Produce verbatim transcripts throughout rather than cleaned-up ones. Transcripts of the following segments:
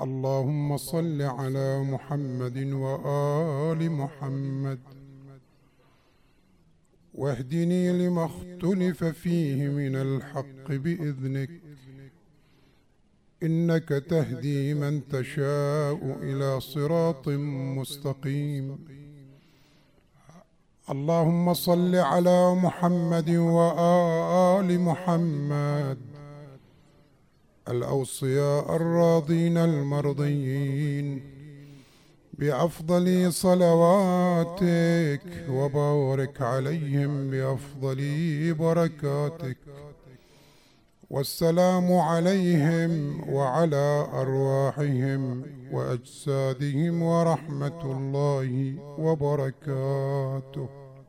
اللهم صل على محمد وآل محمد واهدني لما اختلف فيه من الحق بإذنك إنك تهدي من تشاء إلى صراط مستقيم. اللهم صل على محمد وآل محمد الأوصياء الراضين المرضيين بأفضل صلواتك وبارك عليهم بأفضل بركاتك، والسلام عليهم وعلى أرواحهم وأجسادهم ورحمة الله وبركاته.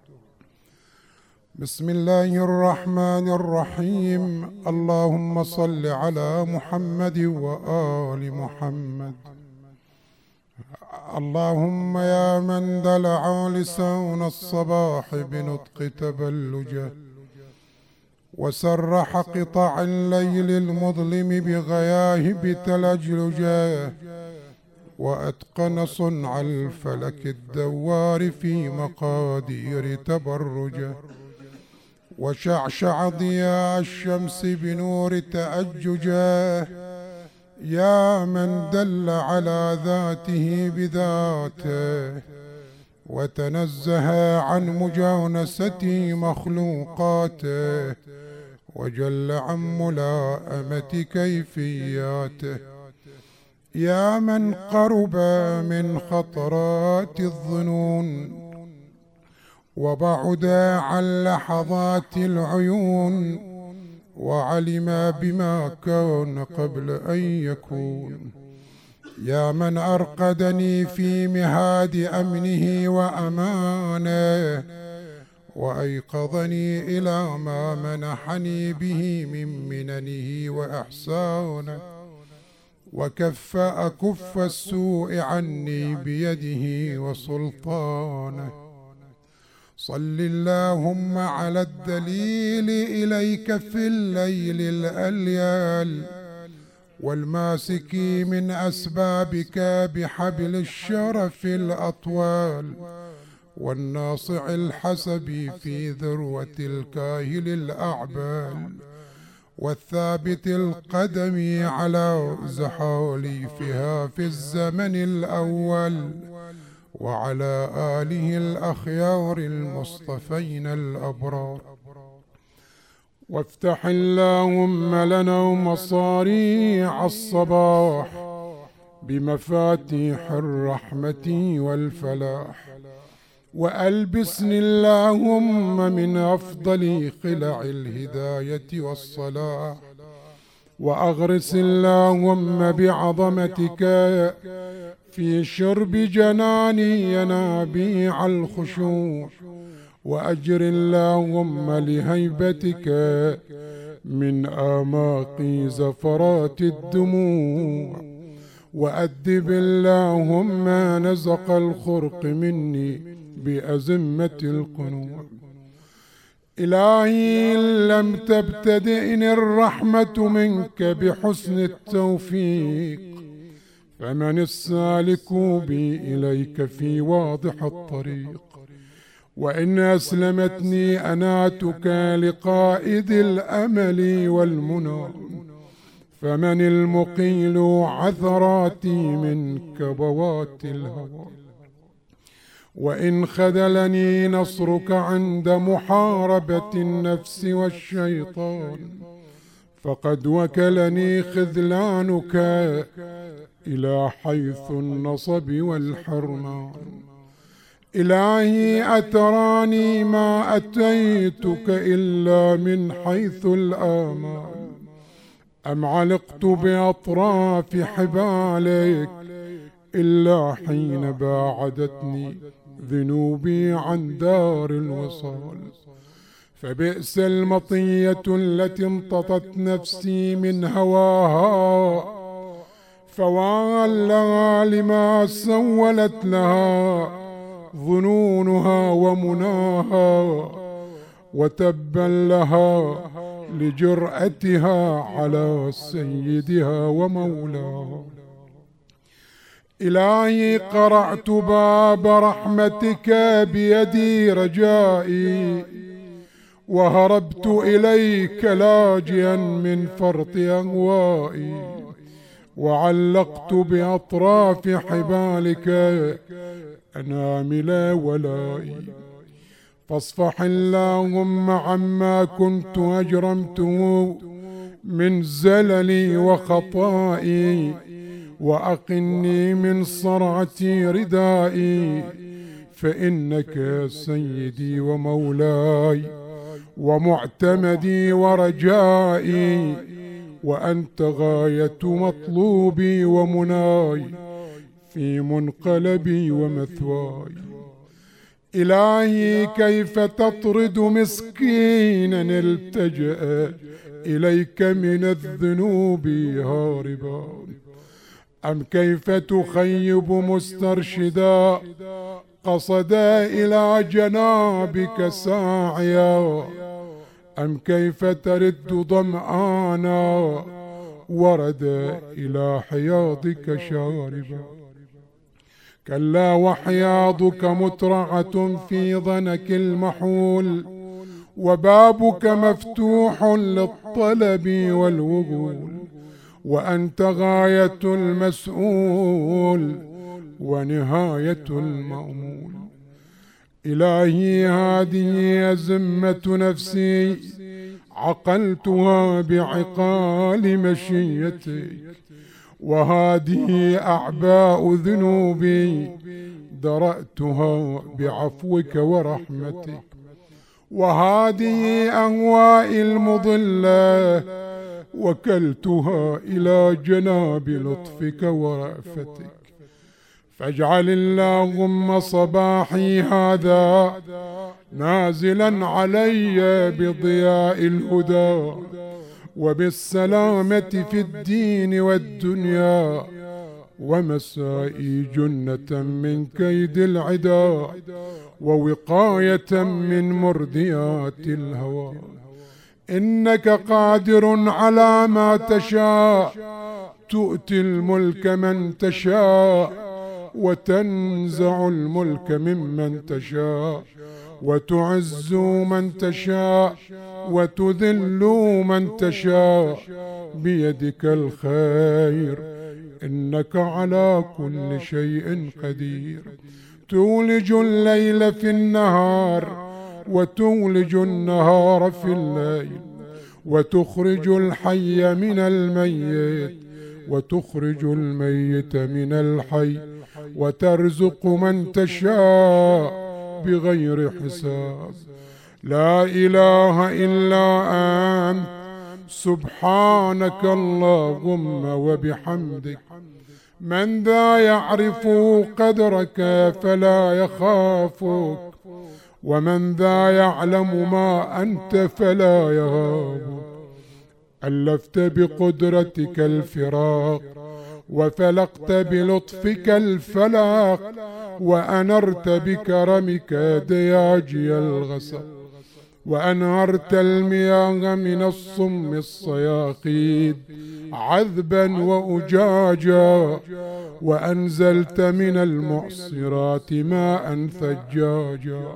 بسم الله الرحمن الرحيم. اللهم صل على محمد وآل محمد. اللهم يا من دلع لسان الصباح بنطق تبلجه، وسرح قطع الليل المظلم بغياهب تلجلجه، وأتقن صنع الفلك الدوار في مقادير تبرجه، وشعشع ضياء الشمس بنور تأججه، يا من دل على ذاته بذاته وتنزه عن مجانسة مخلوقاته وجل عن ملاءمة كيفياته، يا من قرب من خطرات الظنون وبعد عن لحظات العيون، وعلم بما كان قبل أن يكون، يا من أرقدني في مهاد أمنه وأمانه وأيقظني إلى ما منحني به من مننه وإحسانه، وكف أكف السوء عني بيده وسلطانه. صل اللهم على الدليل إليك في الليل الأليال، والماسك من أسبابك بحبل الشرف الأطوال، والناصع الحسب في ذروة الكاهل الأعبال، والثابت القدم على زحاليفها في الزمن الأول، وعلى آله الأخيار المصطفين الأبرار. وافتح اللهم لنا مصاريع الصباح بمفاتيح الرحمة والفلاح، وألبسني اللهم من أفضل قلع الهداية والصلاح، وأغرس اللهم بعظمتك في شرب جناني ينابيع الخشوع، وأجر اللهم لهيبتك من آماق زفرات الدموع، وأدب اللهم نزق الخرق مني بأزمة القنوع. إلهي إن لم تبتدئني الرحمة منك بحسن التوفيق، فمن السالك بي إليك في واضح الطريق، وإن أسلمتني أناتك لقائد الأمل والمنى، فمن المقيل عثراتي من كبوات الهوى. وإن خذلني نصرك عند محاربة النفس والشيطان، فقد وكلني خذلانك إلى حيث النصب والحرمان. إلهي أتراني ما أتيتك إلا من حيث الآمال، أم علقت بأطراف حبالك إلا حين باعدتني ذنوبي عن دار الوصال. فبئس المطية التي امتطت نفسي من هواها، فوالله لما سولت لها ظنونها ومناها، وتبا لها لجرأتها على سيدها ومولاها. إلهي قرعت باب رحمتك بيدي رجائي، وهربت إليك لاجئا من فرط أهوائي، وعلقت بأطراف حبالك أنامل ولائي. فاصفح اللهم عما كنت أجرمته من زللي وخطائي، وأقني من صرعة ردائي، فإنك سيدي ومولاي ومعتمدي ورجائي، وأنت غاية مطلوبي ومناي في منقلبي ومثواي. إلهي كيف تطرد مسكينا التجأ إليك من الذنوب هاربا، أم كيف تخيب مسترشدا قصد إلى جنابك ساعيا، أم كيف ترد ظمآنا ورد إلى حياضك شاربا. كلا وحياضك مترعة في ضنك المحول، وبابك مفتوح للطلب والوبول، وأنت غاية المسؤول ونهاية المأمول. إلهي هذه أزمة نفسي عقلتها بعقال مشيتك، وهذه أعباء ذنوبي درأتها بعفوك ورحمتك، وهذه أهوائي المضلة وكلتها إلى جناب لطفك ورأفتك. فاجعل اللهم صباحي هذا نازلا علي بضياء الهدى وبالسلامة في الدين والدنيا، ومسائي جنة من كيد العدا ووقاية من مرديات الهوى. إنك قادر على ما تشاء، تؤتي الملك من تشاء وتنزع الملك ممن تشاء، وتعز من تشاء وتذل من تشاء، بيدك الخير إنك على كل شيء قدير. تولج الليل في النهار وتولج النهار في الليل، وتخرج الحي من الميت وتخرج الميت من الحي، وترزق من تشاء بغير حساب. لا إله إلا أنت سبحانك اللهم وبحمدك. من ذا يعرف قدرك فلا يخافك، ومن ذا يعلم ما أنت فلا يهابك. ألفت بقدرتك الفراق، وفلقت بلطفك الفلاق، وأنرت بكرمك دياجي الغسق، وأنهرت المياه من الصم الصياقيد عذبا وأجاجا، وأنزلت من المعصرات ماء ثجاجا،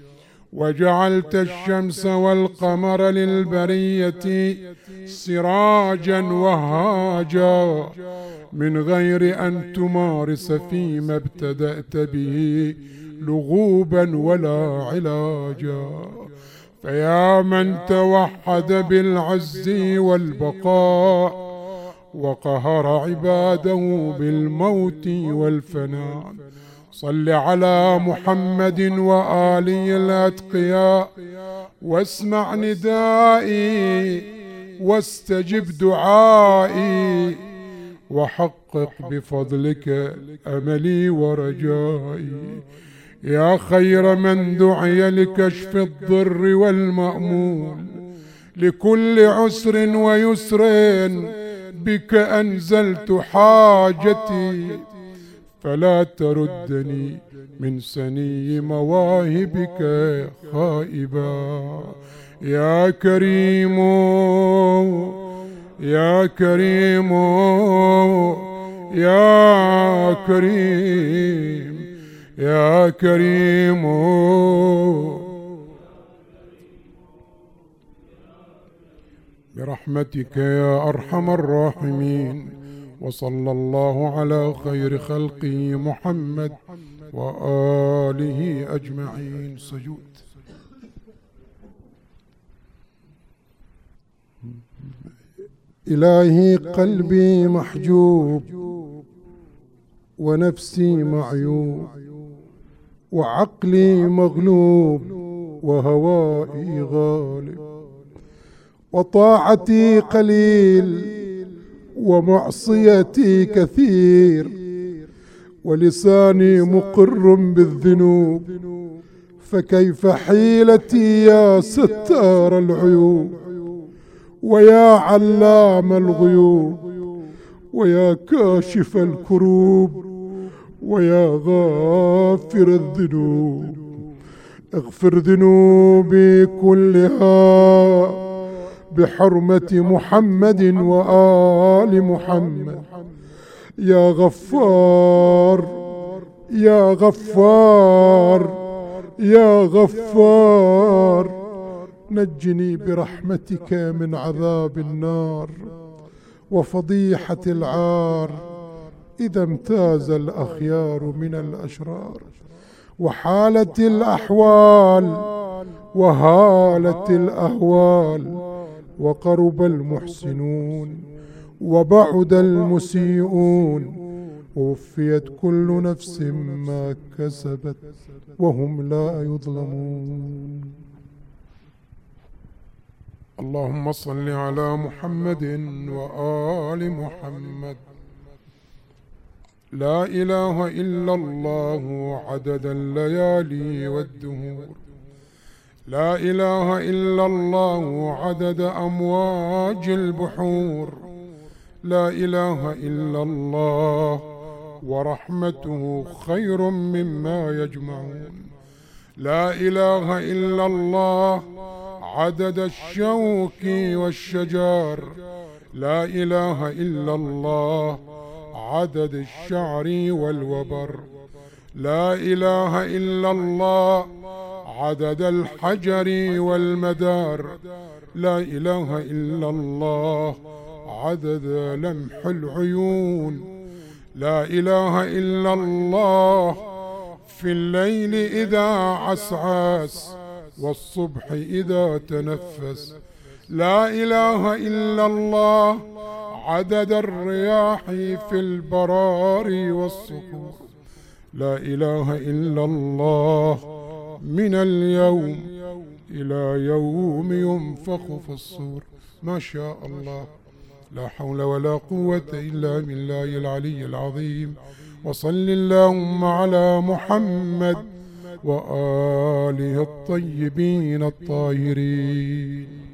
وجعلت الشمس والقمر للبرية سراجا وهاجا، من غير أن تمارس فيما ابتدأت به لغوبا ولا علاجا. فيا من توحد بالعز والبقاء وقهر عباده بالموت والفناء، صل على محمد وآله الأتقياء، واسمع ندائي واستجب دعائي، وحقق بفضلك أملي ورجائي. يا خير من دعي لكشف الضر والمأمول، لكل عسر ويسر بك أنزلت حاجتي، فلا تردني من سني مواهبك خائبا. يا كريم يا كريم يا كريم يا كريم برحمتك يا أرحم الراحمين. وصلى الله على خير خلقه محمد وآله أجمعين. سجود. إلهي قلبي محجوب ونفسي معيوب وعقلي مغلوب وهوائي غالب وطاعتي قليل ومعصيتي كثير ولساني مقر بالذنوب فكيف حيلتي يا ستار العيوب ويا علام الغيوب ويا كاشف الكروب ويا غافر الذنوب اغفر ذنوبي كلها بحرمة محمد وآل محمد يا غفار يا غفار يا غفار نجني برحمتك من عذاب النار وفضيحة العار إذا امتاز الأخيار من الأشرار وحالت الأحوال وهالت الأهوال وقرب المحسنون وبعد المسيئون ووفيت كل نفس ما كسبت وهم لا يظلمون. اللهم صل على محمد وآل محمد. لا إله إلا الله عدد الليالي والدهور. لا إله إلا الله عدد أمواج البحور. لا إله إلا الله ورحمته خير مما يجمعون. لا إله إلا الله عدد الشوك والشجار. لا إله إلا الله عدد الشعر والوبر. لا إله إلا الله عدد الحجر والمدار. لا إله إلا الله عدد لمح العيون. لا إله إلا الله في الليل إذا عسعس والصبح إذا تنفس. لا إله إلا الله عدد الرياح في البرار والصخور. لا إله إلا الله من اليوم إلى يوم ينفخ في الصور. ما شاء الله. لا حول ولا قوة إلا بالله العلي العظيم. وصل اللهم على محمد وآله الطيبين الطاهرين.